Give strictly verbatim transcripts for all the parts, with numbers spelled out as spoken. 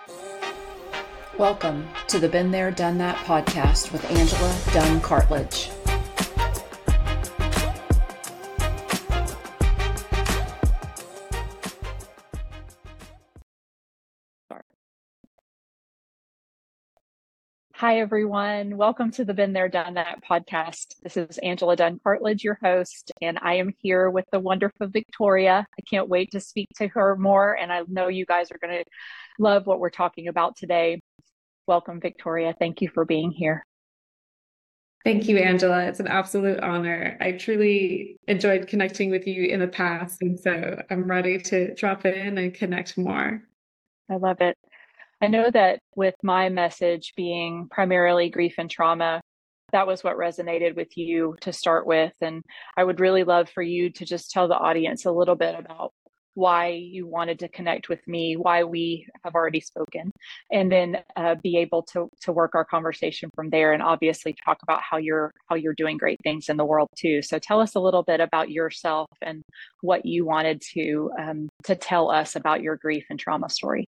Welcome to the Been There, Done That podcast with Angela Dunn Cartledge. Hi, everyone. Welcome to the Been There, Done That podcast. This is Angela Dunn Cartledge, your host, and I am here with the wonderful Victoria. I can't wait to speak to her more, and I know you guys are going to love what we're talking about today. Welcome, Victoria. Thank you for being here. Thank you, Angela. It's an absolute honor. I truly enjoyed connecting with you in the past, and so I'm ready to drop in and connect more. I love it. I know that with my message being primarily grief and trauma, that was what resonated with you to start with. And I would really love for you to just tell the audience a little bit about why you wanted to connect with me, why we have already spoken, and then uh, be able to to work our conversation from there, and obviously talk about how you're how you're doing great things in the world too. So tell us a little bit about yourself and what you wanted to um, to tell us about your grief and trauma story.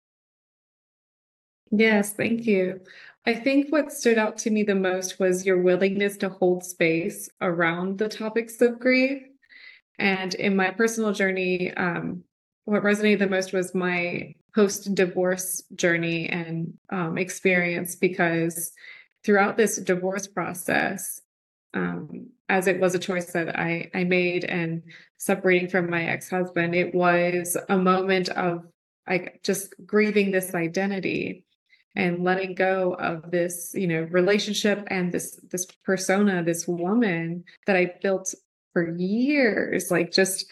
Yes, thank you. I think what stood out to me the most was your willingness to hold space around the topics of grief. And in my personal journey, um, what resonated the most was my post-divorce journey and um, experience, because throughout this divorce process, um, as it was a choice that I, I made, and separating from my ex-husband, it was a moment of like just grieving this identity and letting go of this, you know, relationship and this this persona, this woman that I built for years. Like just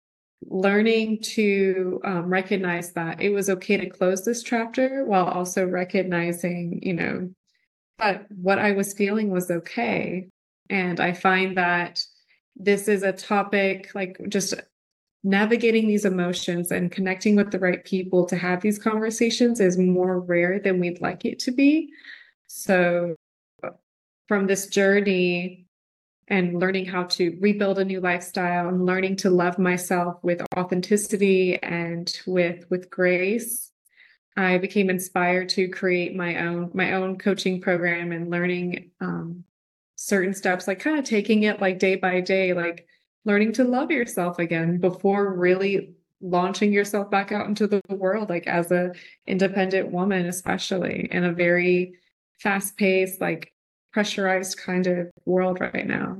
learning to um, recognize that it was okay to close this chapter, while also recognizing, you know, that what I was feeling was okay. And I find that this is a topic, like just navigating these emotions and connecting with the right people to have these conversations, is more rare than we'd like it to be. So from this journey and learning how to rebuild a new lifestyle and learning to love myself with authenticity and with with grace, I became inspired to create my own my own coaching program, and learning um, certain steps, like kind of taking it like day by day, like learning to love yourself again before really launching yourself back out into the world, like as a independent woman, especially in a very fast-paced, like pressurized kind of world right now.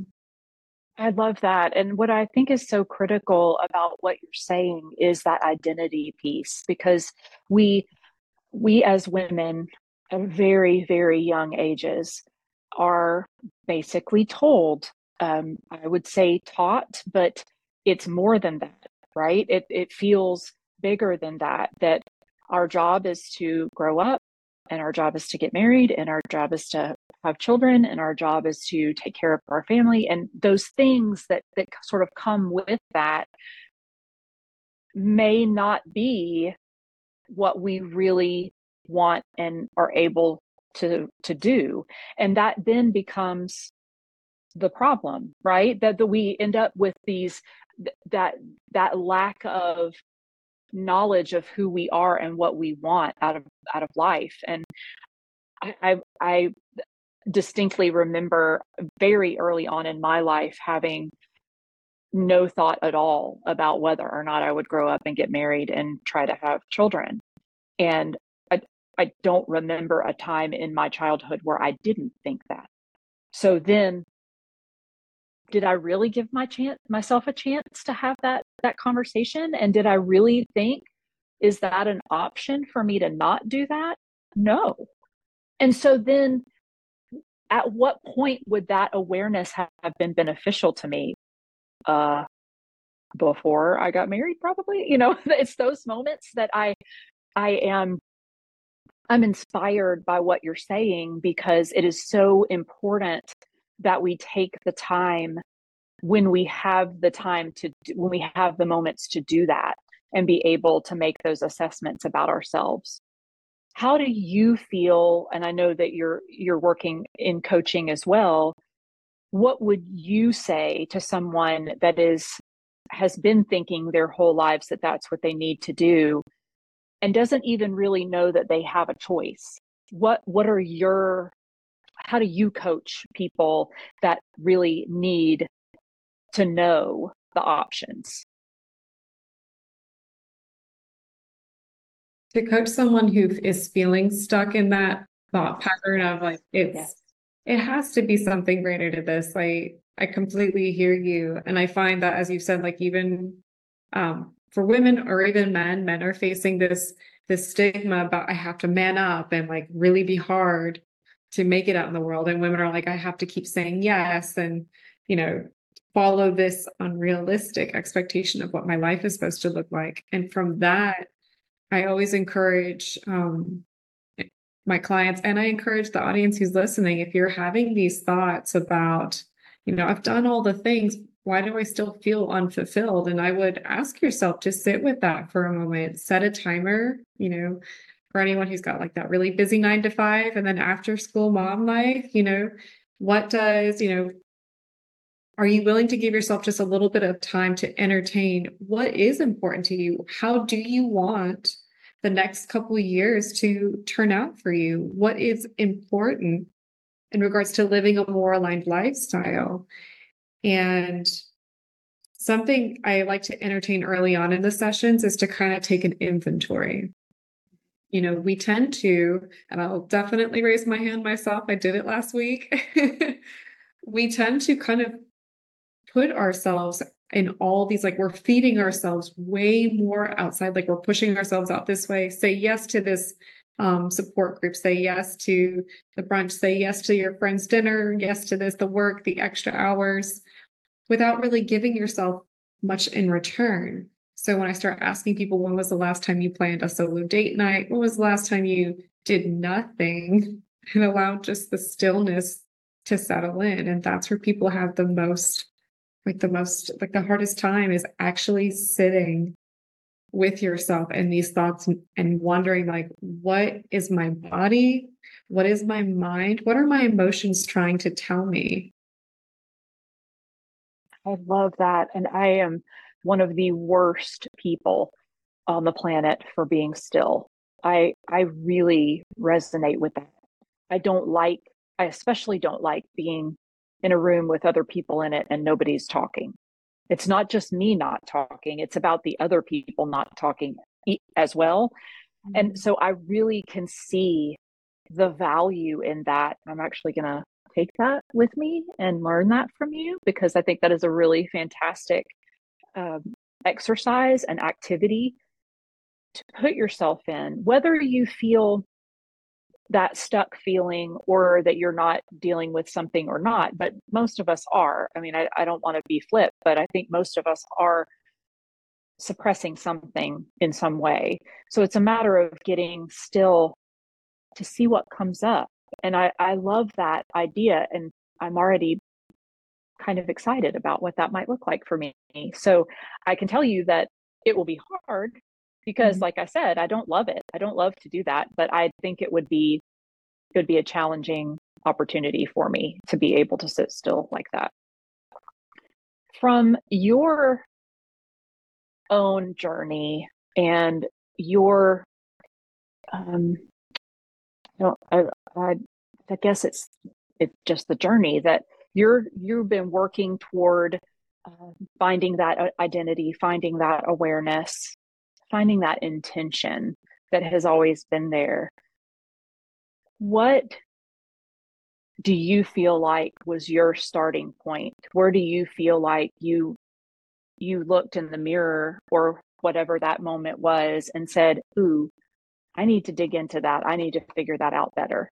I love that. And what I think is so critical about what you're saying is that identity piece, because we we as women at very, very young ages are basically told, um, I would say taught, but it's more than that, right? It it feels bigger than that, that our job is to grow up, and our job is to get married, and our job is to have children, and our job is to take care of our family, and those things that that sort of come with that may not be what we really want and are able to to do. And that then becomes the problem, right? That, that we end up with these that that lack of knowledge of who we are and what we want out of out of life. And I I, I distinctly remember very early on in my life having no thought at all about whether or not I would grow up and get married and try to have children. And I, I don't remember a time in my childhood where I didn't think that. So then, did I really give my chance, myself a chance to have that that conversation? And did I really think, is that an option for me to not do that? No. And so then, at what point would that awareness have been beneficial to me? Uh, before I got married, probably. You know, it's those moments that I I am I'm inspired by what you're saying, because it is so important that we take the time when we have the time to when we have the moments to do that, and be able to make those assessments about ourselves. How do you feel? And I know that you're you're working in coaching as well. What would you say to someone that is has been thinking their whole lives that that's what they need to do, and doesn't even really know that they have a choice. What what are your how do you coach people that really need to know the options? To coach someone who is feeling stuck in that thought pattern of like, it's, yes. It has to be something greater to this. I, I completely hear you. And I find that, as you said, like even um, for women or even men, men are facing this, this stigma about I have to man up and like really be hard to make it out in the world. And women are like, I have to keep saying yes. And, you know, follow this unrealistic expectation of what my life is supposed to look like. And from that, I always encourage um, my clients, and I encourage the audience who's listening, if you're having these thoughts about, you know, I've done all the things, why do I still feel unfulfilled? And I would ask yourself to sit with that for a moment, set a timer, you know, for anyone who's got like that really busy nine to five and then after school mom life, you know, what does, you know, are you willing to give yourself just a little bit of time to entertain what is important to you? How do you want the next couple of years to turn out for you? What is important in regards to living a more aligned lifestyle? And something I like to entertain early on in the sessions is to kind of take an inventory. You know, we tend to, and I'll definitely raise my hand myself, I did it last week. We tend to kind of put ourselves in all these, like we're feeding ourselves way more outside, like we're pushing ourselves out this way. Say yes to this um, support group, say yes to the brunch, say yes to your friend's dinner, yes to this, the work, the extra hours, without really giving yourself much in return. So when I start asking people, when was the last time you planned a solo date night? When was the last time you did nothing and allowed just the stillness to settle in? And that's where people have the most like the most, like the hardest time is actually sitting with yourself and these thoughts and wondering like, what is my body? What is my mind? What are my emotions trying to tell me? I love that. And I am one of the worst people on the planet for being still. I I really resonate with that. I don't like, I especially don't like being in a room with other people in it and nobody's talking. It's not just me not talking, it's about the other people not talking as well. Mm-hmm. And so I really can see the value in that. I'm actually going to take that with me and learn that from you, because I think that is a really fantastic um, exercise and activity to put yourself in, whether you feel that stuck feeling or that you're not dealing with something or not. But most of us are. I mean, I, I don't want to be flip, but I think most of us are suppressing something in some way. So it's a matter of getting still to see what comes up. And I, I love that idea. And I'm already kind of excited about what that might look like for me. So I can tell you that it will be hard because, mm-hmm. like I said, I don't love it. I don't love to do that, but I think it would be it would be a challenging opportunity for me to be able to sit still like that. From your own journey and your, um, I don't, I, I, I guess it's it's just the journey that you're you've been working toward uh, finding that identity, finding that awareness, finding that intention that has always been there. What do you feel like was your starting point? Where do you feel like you you looked in the mirror or whatever that moment was and said, ooh, I need to dig into that. I need to figure that out better.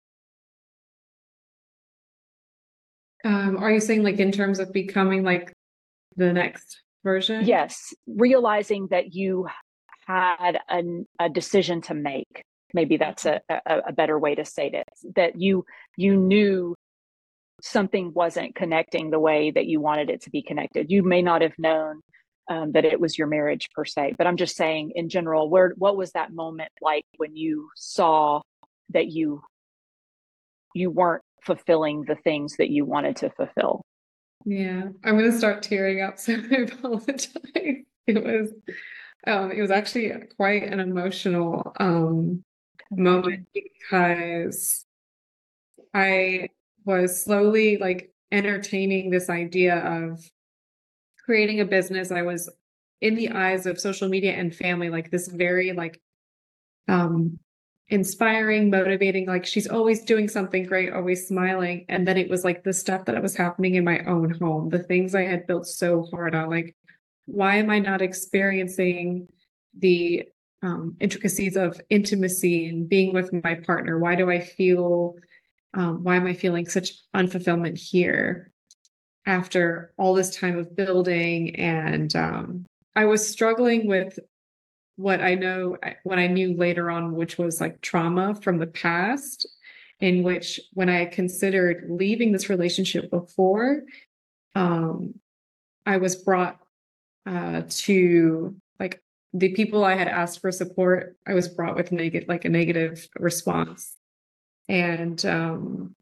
Um, are you saying like in terms of becoming like the next version? Yes. Realizing that you had a, a decision to make. Maybe that's a, a, a better way to say this, that you you knew something wasn't connecting the way that you wanted it to be connected. You may not have known um, that it was your marriage per se, but I'm just saying in general, where what was that moment like when you saw that you you weren't fulfilling the things that you wanted to fulfill? Yeah, I'm going to start tearing up, so I apologize. It was Um, it was actually quite an emotional um, moment because I was slowly like entertaining this idea of creating a business. I was in the eyes of social media and family, like this very like um inspiring, motivating, like she's always doing something great, always smiling. And then it was like the stuff that was happening in my own home, the things I had built so hard on, like, why am I not experiencing the um, intricacies of intimacy and being with my partner? Why do I feel, um, why am I feeling such unfulfillment here after all this time of building? And um, I was struggling with what I know, what I knew later on, which was like trauma from the past, in which when I considered leaving this relationship before, um, I was brought uh, to like the people I had asked for support, I was brought with negative, like a negative response. And um,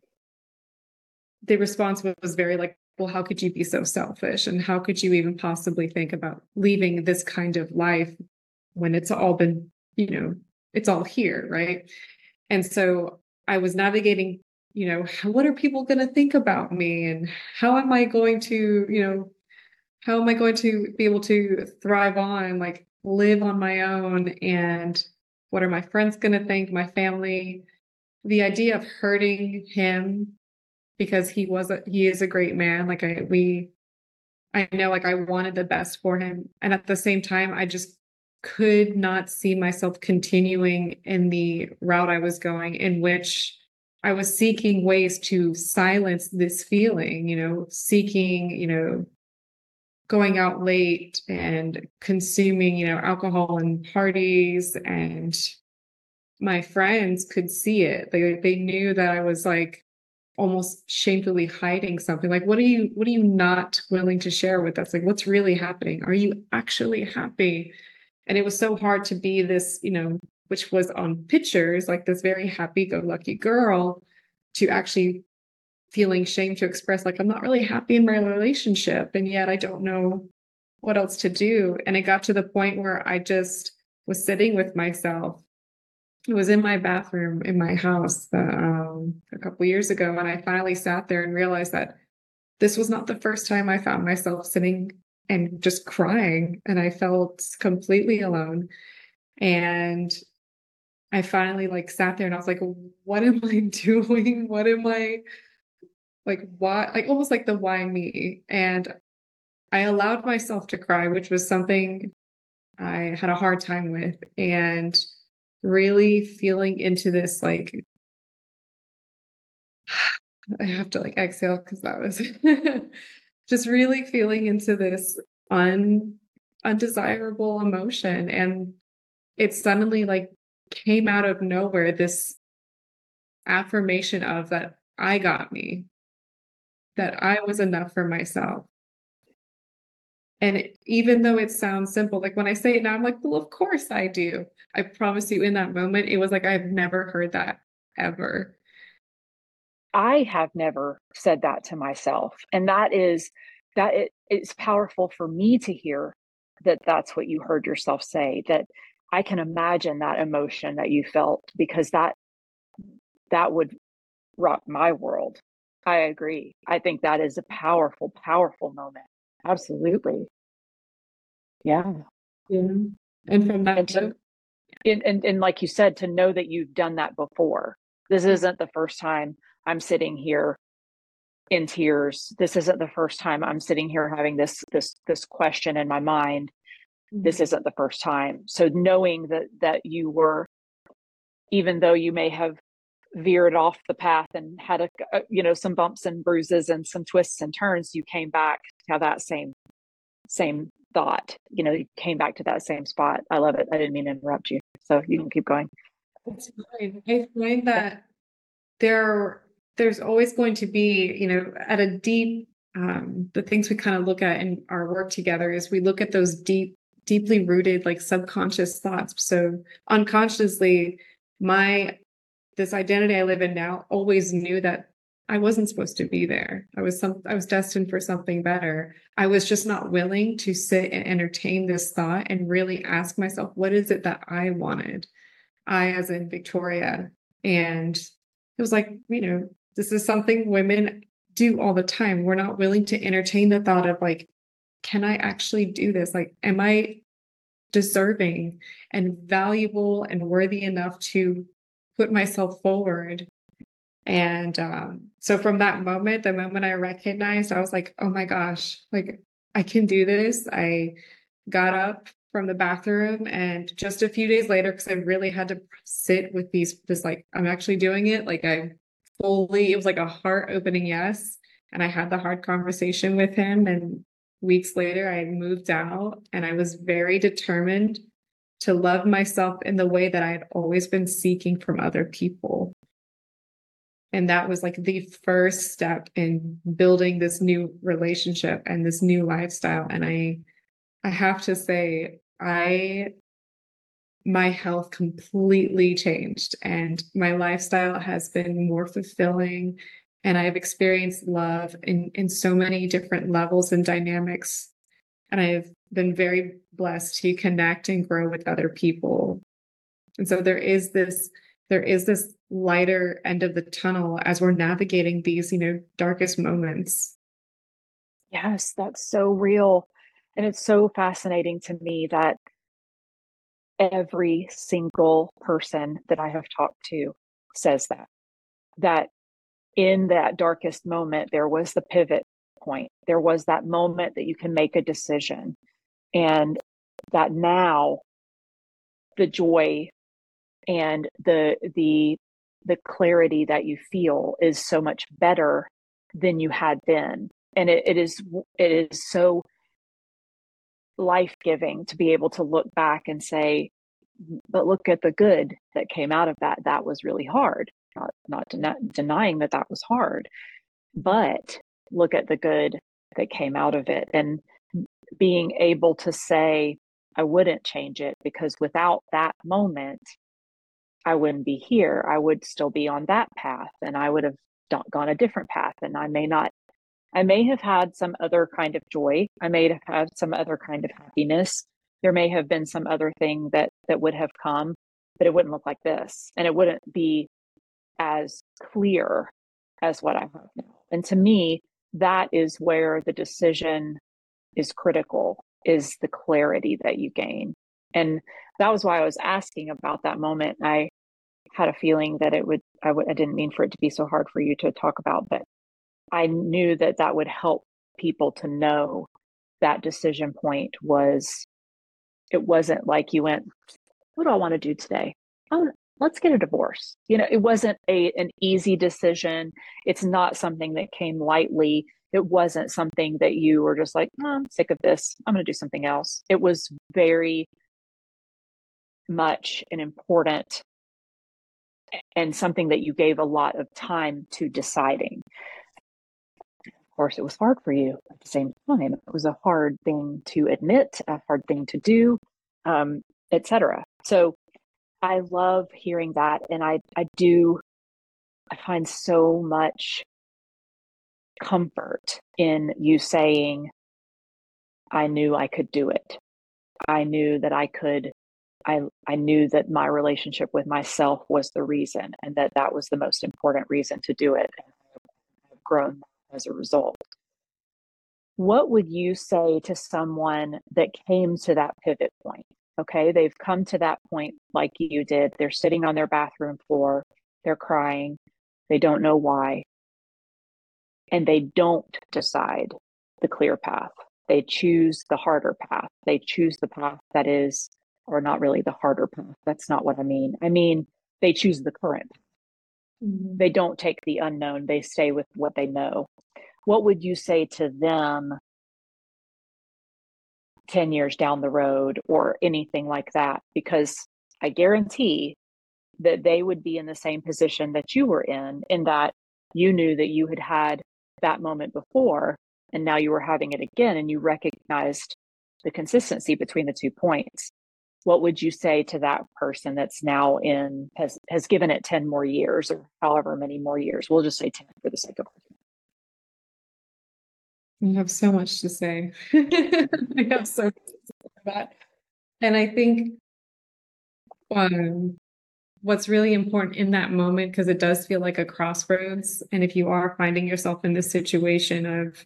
the response was very like, well, how could you be so selfish? And how could you even possibly think about leaving this kind of life when it's all been, you know, it's all here, right? And so I was navigating, you know, what are people going to think about me? And how am I going to, you know, how am I going to be able to thrive on, like live on my own? And what are my friends going to think, my family? The idea of hurting him because he was a, he is a great man. Like I, we, I know like I wanted the best for him. And at the same time, I just could not see myself continuing in the route I was going, in which I was seeking ways to silence this feeling, you know, seeking, you know, going out late and consuming, you know, alcohol and parties. And my friends could see it. They they knew that I was like almost shamefully hiding something. Like, what are you what are you not willing to share with us? Like, what's really happening? Are you actually happy? And it was so hard to be this, you know, which was on pictures, like this very happy-go-lucky girl, to actually feeling shame to express, like, I'm not really happy in my relationship. And yet I don't know what else to do. And it got to the point where I just was sitting with myself. It was in my bathroom in my house uh, um, a couple years ago. And I finally sat there and realized that this was not the first time I found myself sitting and just crying. And I felt completely alone. And I finally like sat there and I was like, what am I doing? What am I like? Why? Like almost like the why me? And I allowed myself to cry, which was something I had a hard time with. And really feeling into this, like, I have to like exhale because that was just really feeling into this un undesirable emotion. And it suddenly like came out of nowhere, this affirmation of that I got me, that I was enough for myself. And it, even though it sounds simple, like when I say it now, I'm like, well, of course I do. I promise you, in that moment, it was like I've never heard that ever. I have never said that to myself. And that is that it, it's powerful for me to hear that that's what you heard yourself say, that I can imagine that emotion that you felt, because that that would rock my world. I agree. I think that is a powerful, powerful moment. Absolutely. Yeah. Yeah. And from And that to moment, and, and and like you said, to know that you've done that before. This isn't the first time I'm sitting here in tears. This isn't the first time I'm sitting here having this this this question in my mind. This isn't the first time. So knowing that that you were, even though you may have veered off the path and had a, a you know some bumps and bruises and some twists and turns, you came back to have that same same thought. You know, you came back to that same spot. I love it. I didn't mean to interrupt you. So you can keep going. it's fine. I find that there there's always going to be, you know, at a deep um the things we kind of look at in our work together is we look at those deep, deeply rooted, like subconscious thoughts. So unconsciously, my this identity I live in now always knew that I wasn't supposed to be there. I was some I was destined for something better. I was just not willing to sit and entertain this thought and really ask myself, what is it that I wanted? I, as in Victoria. And it was like, you know, this is something women do all the time. We're not willing to entertain the thought of like, can I actually do this? Like, am I deserving and valuable and worthy enough to put myself forward? And um, so from that moment, the moment I recognized, I was like, oh my gosh, like I can do this. I got up from the bathroom, and just a few days later, because I really had to sit with these, this like, I'm actually doing it. Like I fully, it was like a heart opening yes. And I had the hard conversation with him. And weeks later, I moved out, and I was very determined to love myself in the way that I had always been seeking from other people. And that was like the first step in building this new relationship and this new lifestyle. And I, I have to say, I, my health completely changed, and my lifestyle has been more fulfilling. And I've experienced love in, in so many different levels and dynamics. And I've been very blessed to connect and grow with other people. And so there is this, there is this lighter end of the tunnel as we're navigating these, you know, darkest moments. Yes, that's so real. And it's so fascinating to me that every single person that I have talked to says that, that in that darkest moment, there was the pivot point. There was that moment that you can make a decision, and that now the joy and the, the, the clarity that you feel is so much better than you had been. And it, it is, it is so life-giving to be able to look back and say, but look at the good that came out of that. That was really hard. Not, not den- denying that that was hard, but look at the good that came out of it, and being able to say, I wouldn't change it, because without that moment, I wouldn't be here. I would still be on that path, and I would have gone a different path. And I may not, I may have had some other kind of joy. I may have had some other kind of happiness. There may have been some other thing that, that would have come, but it wouldn't look like this. And it wouldn't be as clear as what I have now. And to me, that is where the decision is critical, is the clarity that you gain. And that was why I was asking about that moment. I had a feeling that it would, I would, I didn't mean for it to be so hard for you to talk about, but I knew that that would help people to know that decision point was, it wasn't like you went, what do I want to do today? Oh, let's get a divorce. You know, it wasn't a an easy decision. It's not something that came lightly. It wasn't something that you were just like, oh, I'm sick of this, I'm going to do something else. It was very much an important and something that you gave a lot of time to deciding. Of course, it was hard for you at the same time. It was a hard thing to admit, a hard thing to do, um, et cetera. So I love hearing that. And I, I do, I find so much comfort in you saying, I knew I could do it. I knew that I could, I, I knew that my relationship with myself was the reason, and that that was the most important reason to do it. And I've grown as a result. What would you say to someone that came to that pivot point? Okay, they've come to that point like you did. They're sitting on their bathroom floor, they're crying, they don't know why, and they don't decide the clear path. They choose the harder path. They choose the path that is, or not really the harder path. That's not what I mean. I mean, they choose the current. Mm-hmm. They don't take the unknown. They stay with what they know. What would you say to them ten years down the road or anything like that? Because I guarantee that they would be in the same position that you were in, in that you knew that you had had that moment before, and now you were having it again, and you recognized the consistency between the two points. what would you say to that person that's now in, has has given it ten more years or however many more years? We'll just say ten for the sake of argument. You have so much to say. I have so much to say about that. And I think um, what's really important in that moment, because it does feel like a crossroads. And if you are finding yourself in this situation of,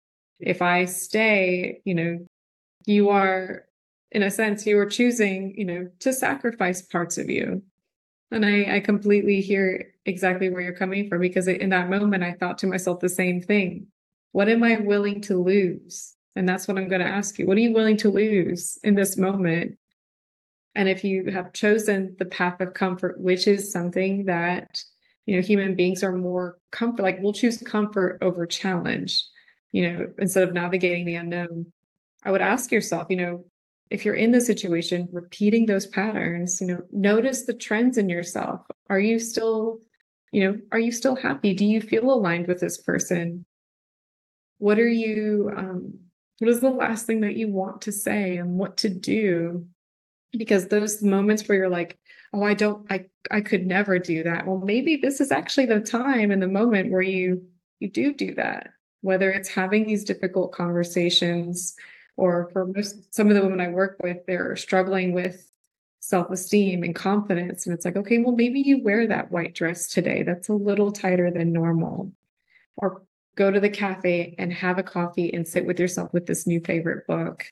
if I stay, you know, you are, in a sense, you are choosing, you know, to sacrifice parts of you. And I, I completely hear exactly where you're coming from, because in that moment, I thought to myself the same thing. What am I willing to lose? And that's what I'm going to ask you. What are you willing to lose in this moment? And if you have chosen the path of comfort, which is something that, you know, human beings are more comfort, like we'll choose comfort over challenge, you know, instead of navigating the unknown. I would ask yourself, you know, if you're in the situation, repeating those patterns, you know, notice the trends in yourself. Are you still, you know, are you still happy? Do you feel aligned with this person? What are you, um, what is the last thing that you want to say and what to do? Because those moments where you're like, oh, I don't, I, I could never do that. Well, maybe this is actually the time and the moment where you, you do do that, whether it's having these difficult conversations, or for most, some of the women I work with, they're struggling with self-esteem and confidence. And it's like, okay, well, maybe you wear that white dress today. That's a little tighter than normal. Or go to the cafe and have a coffee and sit with yourself with this new favorite book.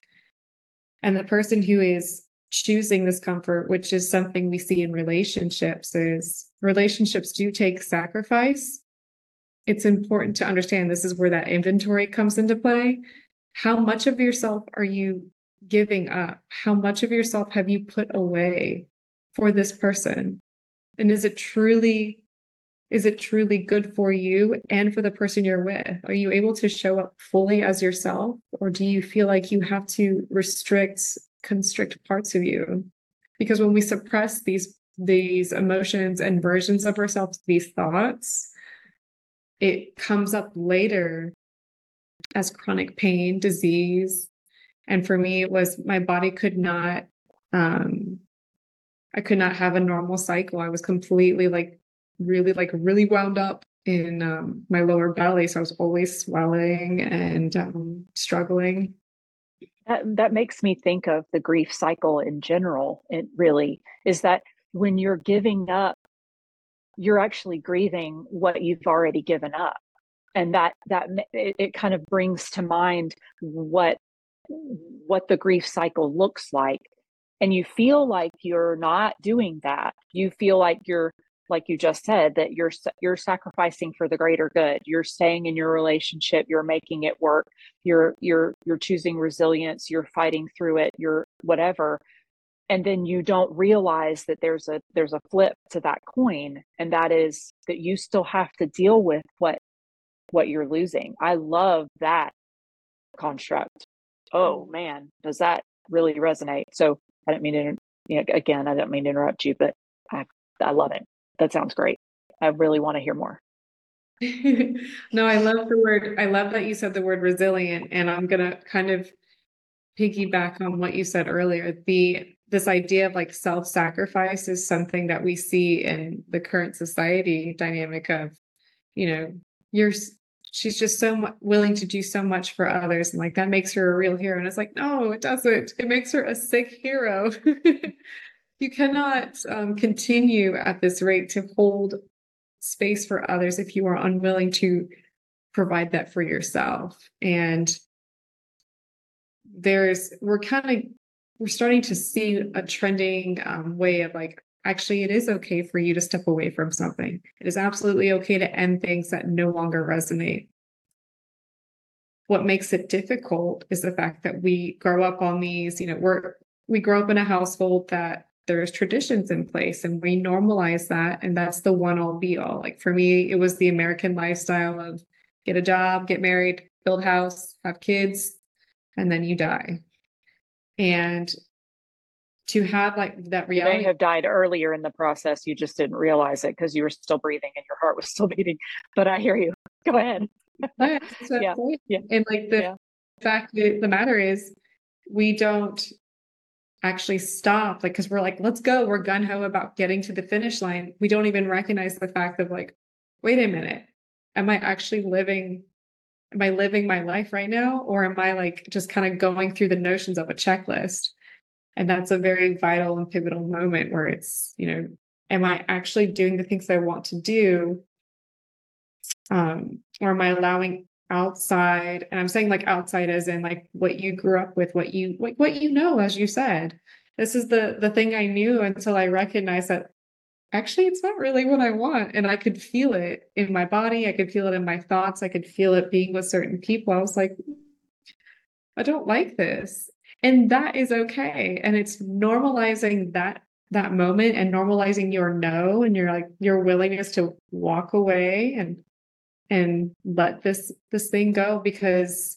And the person who is choosing this comfort, which is something we see in relationships, is relationships do take sacrifice. It's important to understand this is where that inventory comes into play. How much of yourself are you giving up? How much of yourself have you put away for this person? And is it truly, is it truly good for you and for the person you're with? Are you able to show up fully as yourself? Or do you feel like you have to restrict, constrict parts of you? Because when we suppress these, these emotions and versions of ourselves, these thoughts, it comes up later as chronic pain, disease. And for me, it was my body could not, um, I could not have a normal cycle. I was completely like, really, like really wound up in um, my lower belly. So I was always swelling and um, struggling. That, that makes me think of the grief cycle in general. It really is that when you're giving up, you're actually grieving what you've already given up. And that that it, it kind of brings to mind what what the grief cycle looks like. And you feel like you're not doing that. You feel like you're, like you just said, that you're you're sacrificing for the greater good. You're staying in your relationship, you're making it work, you're you're you're choosing resilience, you're fighting through it, you're whatever. And then you don't realize that there's a there's a flip to that coin, and that is that you still have to deal with what what you're losing. I love that construct. Oh man, does that really resonate? So I didn't mean to, you know, again, I don't mean to interrupt you, but I, I love it. That sounds great. I really want to hear more. No, I love the word. I love that you said the word resilient, and I'm going to kind of piggyback on what you said earlier. The, this idea of like self-sacrifice is something that we see in the current society dynamic of, you know, you're, she's just so mu- willing to do so much for others. And like, that makes her a real hero. And it's like, no, it doesn't. It makes her a sick hero. You cannot um, continue at this rate to hold space for others if you are unwilling to provide that for yourself. And there's, we're kind of, we're starting to see a trending um, way of like, actually, it is okay for you to step away from something. It is absolutely okay to end things that no longer resonate. What makes it difficult is the fact that we grow up on these, you know, we're, we grow up in a household that there's traditions in place and we normalize that. And that's the one all be all. Like for me, it was the American lifestyle of get a job, get married, build a house, have kids, and then you die. And to have like that reality. You may have died earlier in the process. You just didn't realize it because you were still breathing and your heart was still beating. But I hear you. Go ahead. Yeah, yeah. yeah. And like the yeah. fact that the matter is, we don't, actually stop, like, because we're like, let's go, we're gung-ho about getting to the finish line. We don't even recognize the fact of like, wait a minute, am I actually living, am I living my life right now? Or am I like just kind of going through the notions of a checklist? And that's a very vital and pivotal moment where it's, you know, am I actually doing the things I want to do? Um, or am I allowing outside, and I'm saying like outside as in like what you grew up with, what you like what you know, as you said. This is the the thing I knew until I recognized that actually it's not really what I want. And I could feel it in my body, I could feel it in my thoughts, I could feel it being with certain people. I was like, I don't like this. And that is okay. And it's normalizing that that moment and normalizing your no and your like your willingness to walk away and and let this this thing go, because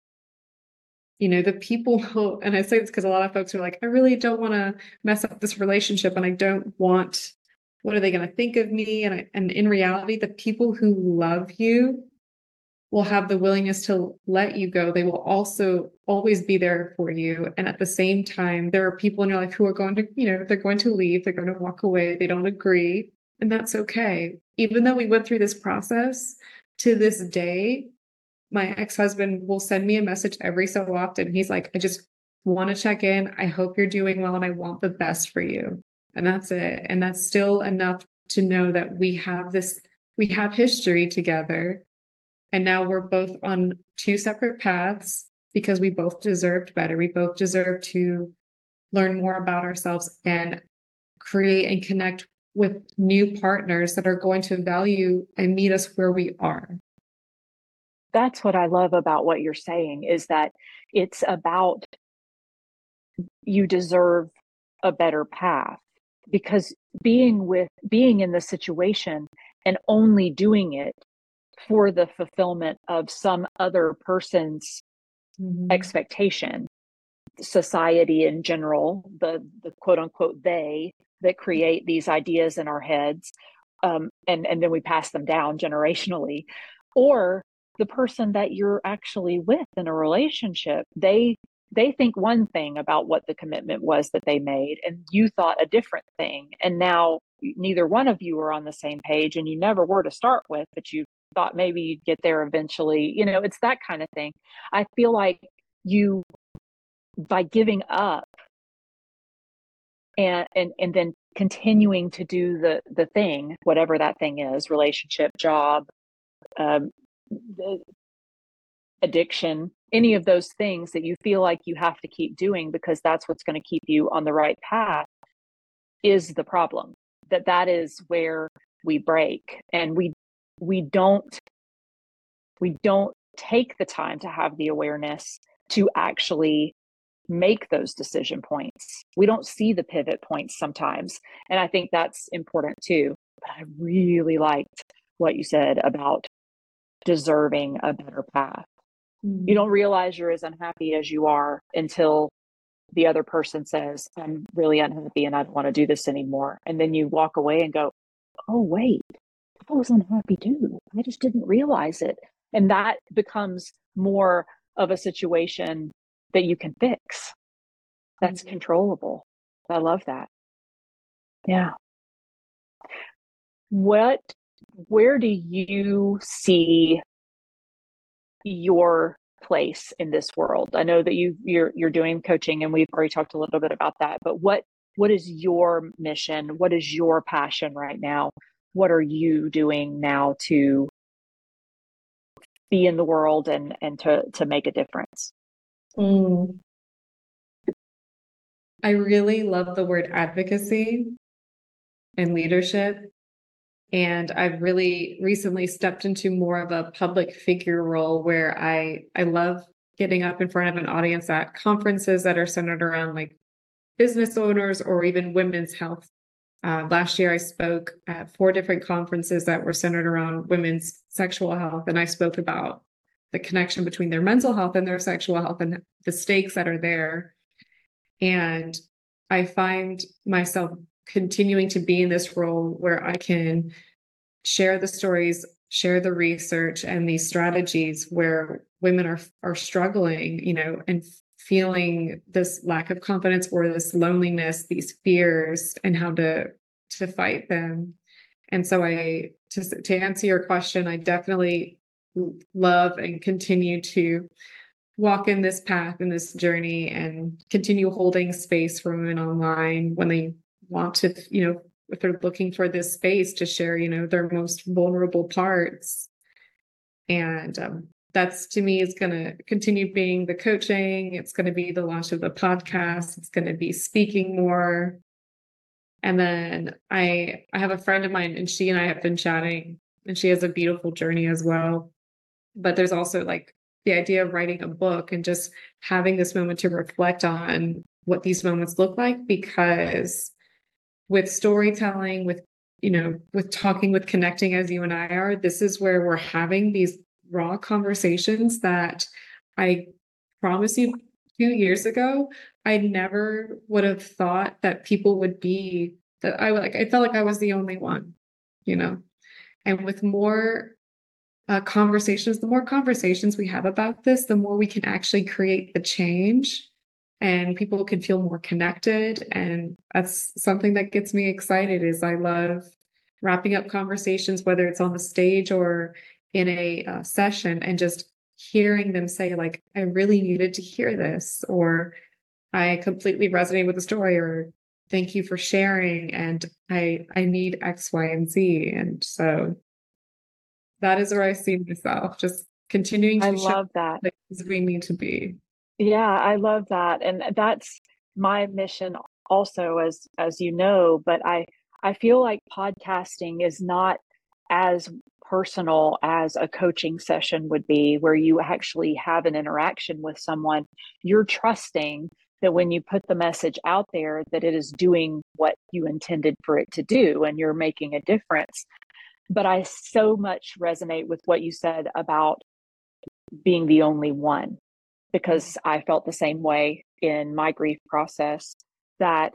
you know the people who, and I say this because a lot of folks are like, I really don't want to mess up this relationship and I don't want, what are they going to think of me? And I, and in reality, the people who love you will have the willingness to let you go. They will also always be there for you. And at the same time, there are people in your life who are going to, you know, they're going to leave, they're going to walk away, they don't agree. And that's okay. Even though we went through this process, to this day, my ex-husband will send me a message every so often. He's like, I just want to check in. I hope you're doing well and I want the best for you. And that's it. And that's still enough to know that we have this, we have history together. And now we're both on two separate paths because we both deserved better. We both deserve to learn more about ourselves and create and connect with new partners that are going to value and meet us where we are. That's what I love about what you're saying, is that it's about, you deserve a better path, because being with being in the situation and only doing it for the fulfillment of some other person's mm-hmm. expectation, society in general, the the quote unquote they that create these ideas in our heads, um, and and then we pass them down generationally, or the person that you're actually with in a relationship, they they think one thing about what the commitment was that they made, and you thought a different thing, and now neither one of you are on the same page, and you never were to start with, but you thought maybe you'd get there eventually. You know, it's that kind of thing. I feel like you, by giving up and and and then continuing to do the the thing, whatever that thing is, relationship, job, um, addiction, any of those things that you feel like you have to keep doing because that's what's going to keep you on the right path, is the problem. That that is where we break, and we we don't we don't take the time to have the awareness to actually make those decision points. We don't see the pivot points sometimes. And I think that's important too. But I really liked what you said about deserving a better path. Mm-hmm. You don't realize you're as unhappy as you are until the other person says, I'm really unhappy and I don't want to do this anymore. And then you walk away and go, oh, wait, I was unhappy too. I just didn't realize it. And that becomes more of a situation that you can fix. That's mm-hmm. controllable. I love that. Yeah. What, where do you see your place in this world? I know that you you're you're doing coaching, and we've already talked a little bit about that, but what what is your mission? What is your passion right now? What are you doing now to be in the world and and to to make a difference? Mm. I really love the word advocacy and leadership. And I've really recently stepped into more of a public figure role where I, I love getting up in front of an audience at conferences that are centered around like business owners or even women's health. Uh, last year, I spoke at four different conferences that were centered around women's sexual health. And I spoke about the connection between their mental health and their sexual health and the stakes that are there. And I find myself continuing to be in this role where I can share the stories, share the research and these strategies where women are are struggling, you know, and feeling this lack of confidence or this loneliness, these fears, and how to to fight them. And so I to to answer your question, I definitely love and continue to walk in this path, in this journey, and continue holding space for women online when they want to, you know, if they're looking for this space to share, you know, their most vulnerable parts. And um, that's, to me, is going to continue being the coaching. It's going to be the launch of the podcast. It's going to be speaking more. And then I I have a friend of mine, and she and I have been chatting, and she has a beautiful journey as well. But there's also like the idea of writing a book and just having this moment to reflect on what these moments look like, because with storytelling, with, you know, with talking, with connecting as you and I are, this is where we're having these raw conversations that I promise you two years ago, I never would have thought that people would be that I like, I felt like I was the only one, you know, and with more uh, conversations, the more conversations we have about this, the more we can actually create the change and people can feel more connected. And that's something that gets me excited is I love wrapping up conversations, whether it's on the stage or in a uh, session, and just hearing them say like, I really needed to hear this, or I completely resonate with the story, or thank you for sharing. And I, I need X, Y, and Z. And so that is where I see myself, just continuing I to show love that. places we need to be. Yeah, I love that. And that's my mission also, as as you know, but I I feel like podcasting is not as personal as a coaching session would be, where you actually have an interaction with someone. You're trusting that when you put the message out there, that it is doing what you intended for it to do and you're making a difference. But I so much resonate with what you said about being the only one, because I felt the same way in my grief process, that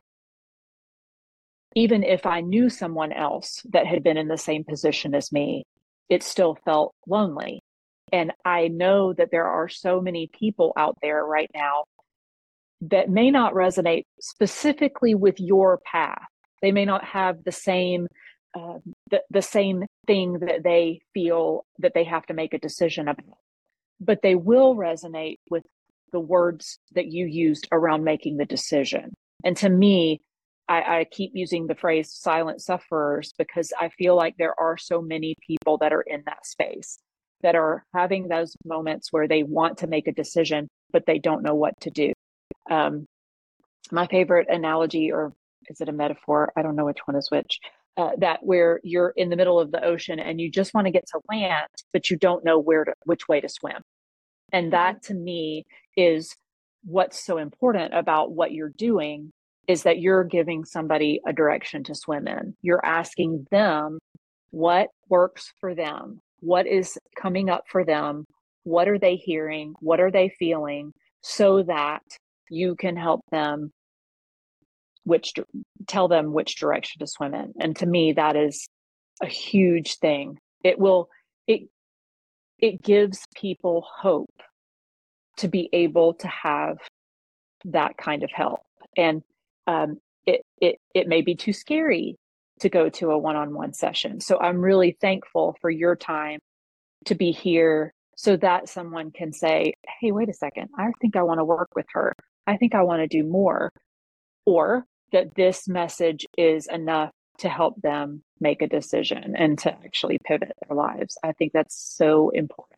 even if I knew someone else that had been in the same position as me, it still felt lonely. And I know that there are so many people out there right now that may not resonate specifically with your path. They may not have the same uh, the, the same thing that they feel that they have to make a decision about, but they will resonate with the words that you used around making the decision. And to me, I, I keep using the phrase silent sufferers, because I feel like there are so many people that are in that space, that are having those moments where they want to make a decision, but they don't know what to do. Um, my favorite analogy, or is it a metaphor? I don't know which one is which. Uh, that where you're in the middle of the ocean and you just want to get to land, but you don't know where to, which way to swim. And that, to me, is what's so important about what you're doing, is that you're giving somebody a direction to swim in. You're asking them what works for them, what is coming up for them, what are they hearing, what are they feeling, so that you can help them, which tell them which direction to swim in. And to me, that is a huge thing. It will, it, it gives people hope to be able to have that kind of help. And um, it, it, it may be too scary to go to a one-on-one session. So I'm really thankful for your time to be here, so that someone can say, hey, wait a second, I think I want to work with her. I think I want to do more. Or that this message is enough to help them make a decision and to actually pivot their lives. I think that's so important.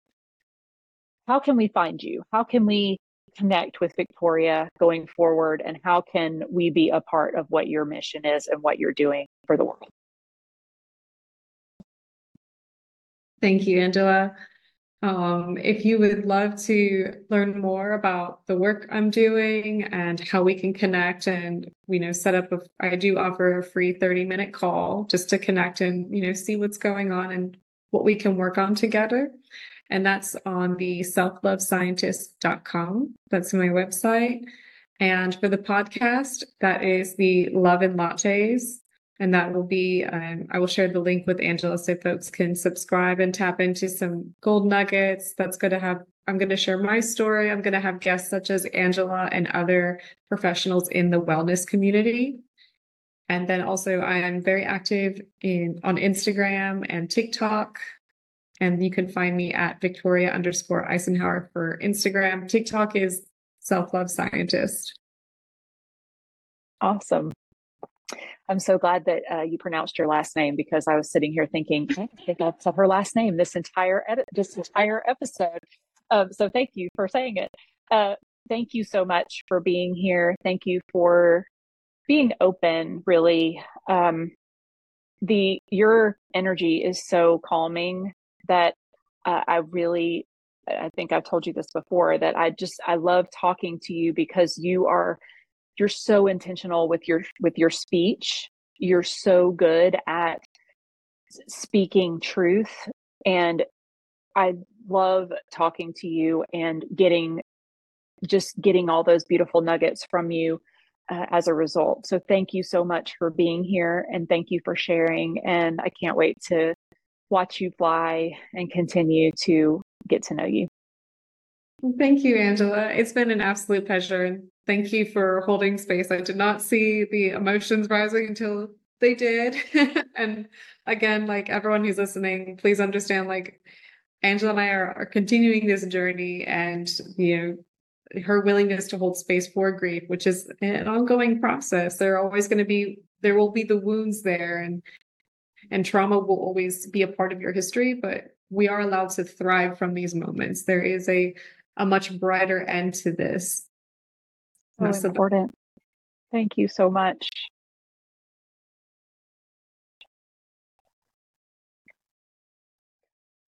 How can we find you? How can we connect with Victoria going forward? And how can we be a part of what your mission is and what you're doing for the world? Thank you, Angela. Um, if you would love to learn more about the work I'm doing and how we can connect, and, you know, set up a, I do offer a free thirty minute call just to connect and, you know, see what's going on and what we can work on together. And that's on the self love scientist dot com. That's my website. And for the podcast, that is the Love and Lattes. And that will be, um, I will share the link with Angela so folks can subscribe and tap into some gold nuggets that's going to have I'm going to share my story. I'm going to have guests such as Angela and other professionals in the wellness community. And then also I am very active in on Instagram and TikTok. And you can find me at Victoria underscore Eisenhower for Instagram. TikTok is Self-Love Scientist. Awesome. I'm so glad that uh, you pronounced your last name, because I was sitting here thinking, I think I've said her last name this entire edit, this entire episode. Um, so thank you for saying it. Uh, thank you so much for being here. Thank you for being open, really. Um, the your energy is so calming that uh, I really, I think I've told you this before, that I just, I love talking to you because you are, you're so intentional with your, with your speech. You're so good at speaking truth. And I love talking to you and getting, just getting all those beautiful nuggets from you uh, as a result. So thank you so much for being here, and thank you for sharing. And I can't wait to watch you fly and continue to get to know you. Thank you, Angela. It's been an absolute pleasure. And thank you for holding space. I did not see the emotions rising until they did. And again, like everyone who's listening, please understand, like Angela and I are, are continuing this journey, and, you know, her willingness to hold space for grief, which is an ongoing process. There are always going to be, there will be the wounds there, and and trauma will always be a part of your history, but we are allowed to thrive from these moments. There is a, a much brighter end to this. So important. Thank you so much.